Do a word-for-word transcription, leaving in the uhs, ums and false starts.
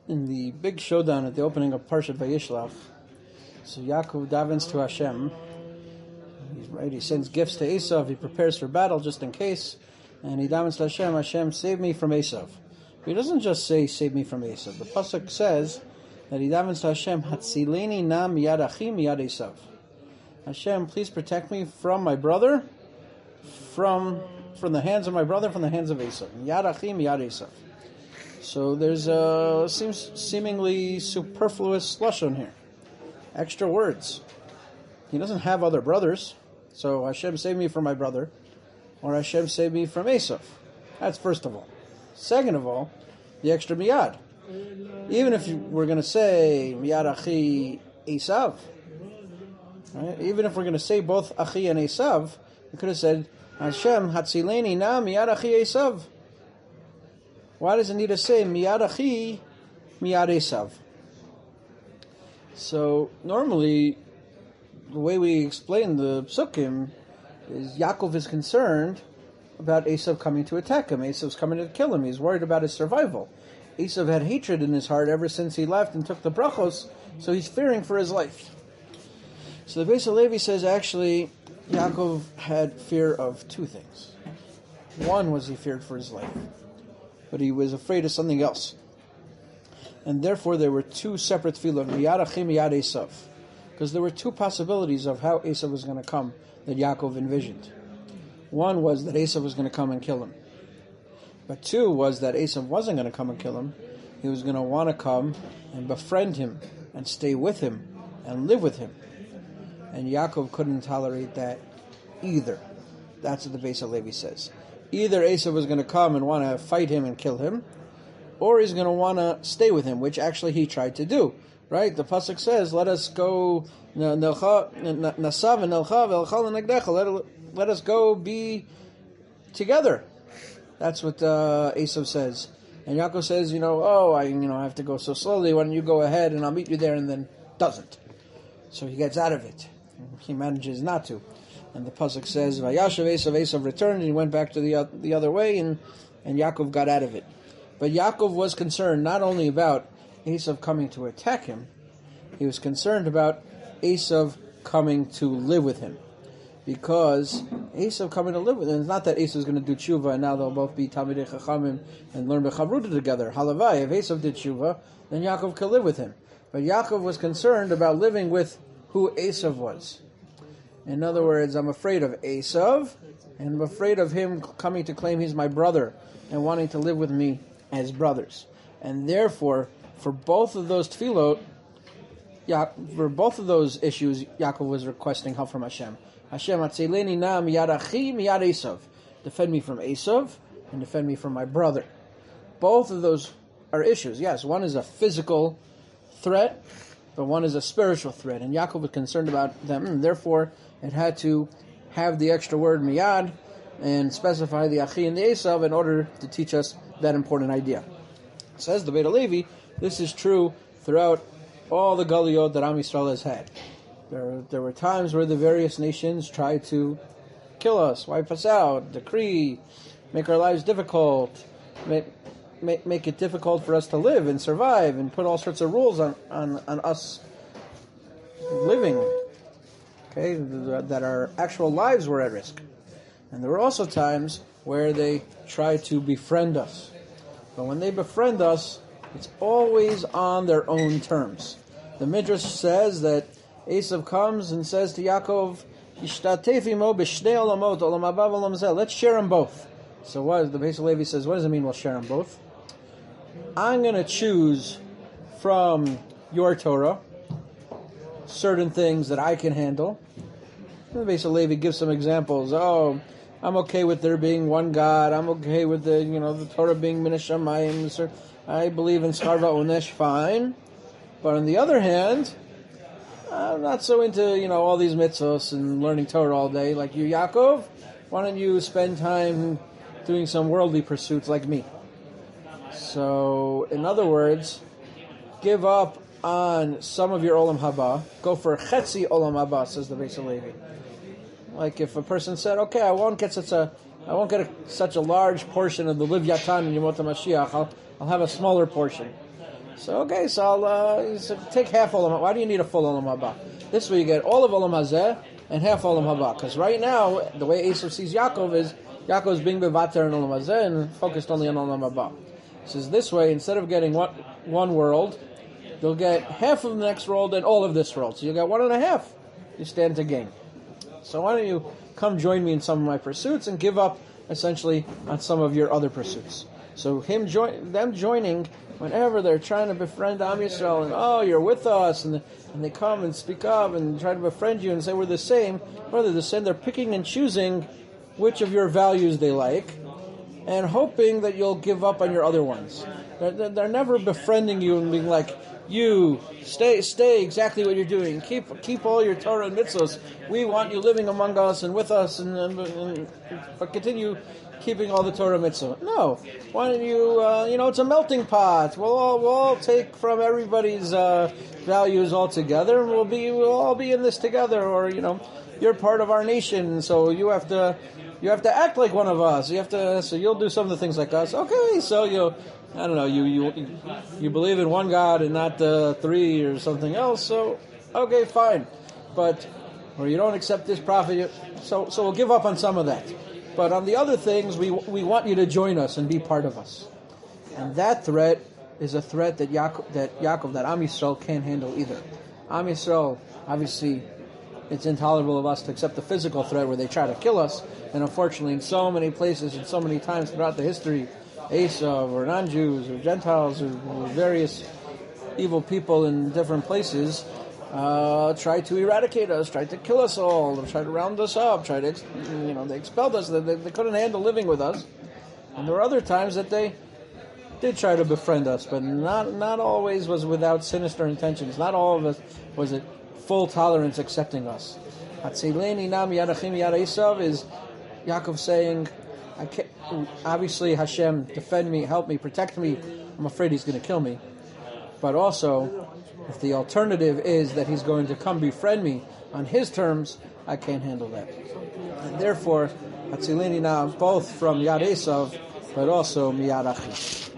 In the big showdown at the opening of Parshat Vayishlach, so Yaakov davens to Hashem. He's right. He sends gifts to Esav. He prepares for battle just in case, and he davens to Hashem. Hashem, save me from Esav. But he doesn't just say, "Save me from Esav." The pasuk says that he davens to Hashem, "Hatzileni na miyad achi miyad Esav." Hashem, please protect me from my brother, from from the hands of my brother, from the hands of Esav. Miyad achi miyad Esav. So there's a seems seemingly superfluous lashon here. Extra words. He doesn't have other brothers, so Hashem save me from my brother, or Hashem save me from Esav. That's first of all. Second of all, the extra miyad. Even if you were going to say miyad achi Esav, right? Even if we're going to say both achi and Esav, we could have said Hashem hatzileni na miyad achi Esav. Why does it need to say miyad achi, miyad Esav? So normally, the way we explain the psukim is Yaakov is concerned about Esav coming to attack him. Esav's coming to kill him. He's worried about his survival. Esav had hatred in his heart ever since he left and took the brachos, so he's fearing for his life. So the Beis HaLevi says actually Yaakov had fear of two things. One was he feared for his life, but he was afraid of something else. And therefore there were two separate tefillah, miyad achi miyad Esav, because there were two possibilities of how Esav was going to come that Yaakov envisioned. One was that Esav was going to come and kill him. But two was that Esav wasn't going to come and kill him. He was going to want to come and befriend him and stay with him and live with him. And Yaakov couldn't tolerate that either. That's what the Beis HaLevi says. Either Esav was going to come and want to fight him and kill him, or he's going to want to stay with him, which actually he tried to do. Right? The pasuk says, "Let us go, nasav and elcha let us go be together." That's what uh, Esav says, and Yaakov says, "You know, oh, I, you know, I have to go so slowly. Why don't you go ahead and I'll meet you there?" And then doesn't. So he gets out of it. He manages not to. And the pasuk says, "Vayashav Esav." Esav returned and he went back to the uh, the other way, and and Yaakov got out of it. But Yaakov was concerned not only about Esav coming to attack him, he was concerned about Esav coming to live with him. Because Esav coming to live with him, it's not that Esav is going to do tshuva and now they'll both be Talmidei Chachamim and learn Bechavruta together. Halavai, if Esav did tshuva, then Yaakov could live with him. But Yaakov was concerned about living with who Esav was. In other words, I'm afraid of Esav, and I'm afraid of him coming to claim he's my brother and wanting to live with me as brothers. And therefore, for both of those tefillot, Ya- for both of those issues, Yaakov was requesting help from Hashem. Hashem, atzileni na miyad achi miyad Esav. Defend me from Esav and defend me from my brother. Both of those are issues. Yes, one is a physical threat, but one is a spiritual threat. And Yaakov was concerned about them. And therefore, it had to have the extra word miyad and specify the achi and the Esav in order to teach us that important idea. Says the Beis HaLevi, this is true throughout all the galiyot that Am Yisrael has had. There, there were times where the various nations tried to kill us, wipe us out, decree, make our lives difficult, make, make, make it difficult for us to live and survive, and put all sorts of rules on, on, on us living, okay, that our actual lives were at risk. And there were also times where they tried to befriend us. But when they befriend us, it's always on their own terms. The Midrash says that Esav comes and says to Yaakov, let's share them both. So what? The Beis HaLevi says, what does it mean we'll share them both? I'm going to choose from your Torah certain things that I can handle. The Beis HaLevi gives some examples. Oh, I'm okay with there being one God. I'm okay with the, you know, the Torah being min hashamayim. I believe in Schar Va'onesh, fine. But on the other hand, I'm not so into, you know, all these mitzvahs and learning Torah all day like you, Yaakov. Why don't you spend time doing some worldly pursuits like me? So, in other words, give up on some of your Olam Haba. Go for Chetzi Olam Haba, says the Beis HaLevi. Like if a person said, okay, I won't get such a, I won't get a, such a large portion of the Liv Yatan and Yemot HaMashiach. I'll, I'll have a smaller portion. So, okay, so I'll uh, so take half Olam Haba. Why do you need a full Olam Haba? This way you get all of Olam Hazeh and half Olam Haba. Because right now, the way Esav sees Yaakov is, Yaakov is being bevater in Olam Hazeh and focused only on Olam Haba. He says this way, instead of getting one, one world, you'll get half of the next world and all of this world. So you get one and a half. You stand to gain. So why don't you come join me in some of my pursuits and give up, essentially, on some of your other pursuits. So him join, them joining, whenever they're trying to befriend Am Yisrael, and oh, you're with us, and and they come and speak up and try to befriend you and say we're the same, or they're the same, they're picking and choosing which of your values they like, and hoping that you'll give up on your other ones. They're, they're never befriending you and being like, you stay stay exactly what you're doing. Keep keep all your Torah and mitzvos. We want you living among us and with us, and, and, and but continue keeping all the Torah mitzvah. No, why don't you? Uh, you know, it's a melting pot. We'll all we'll all take from everybody's uh, values all together, and we'll be we'll all be in this together. Or you know, you're part of our nation, so you have to you have to act like one of us. You have to. So you'll do some of the things like us. Okay, so you. I don't know, you, you you believe in one God and not uh, three or something else, so, okay, fine. But, or you don't accept this prophet, so so we'll give up on some of that. But on the other things, we we want you to join us and be part of us. And that threat is a threat that Yaakov, that, Yaakov, that Am Yisrael can't handle either. Am Yisrael, obviously, it's intolerable of us to accept the physical threat where they try to kill us, and unfortunately in so many places and so many times throughout the history, Esav or non-Jews or Gentiles or, or various evil people in different places uh, tried to eradicate us, tried to kill us all, tried to round us up, tried to, you know, they expelled us. They, they couldn't handle living with us. And there were other times that they did try to befriend us, but not not always was without sinister intentions. Not all of us was it full tolerance accepting us. Hatzileni nam yadachim yad Esav is Yaakov saying, I can't, obviously Hashem, defend me, help me, protect me. I'm afraid he's going to kill me. But also, if the alternative is that he's going to come befriend me on his terms, I can't handle that. And therefore, Hatzileni now, both from Yad Esav, but also Miyad Achi.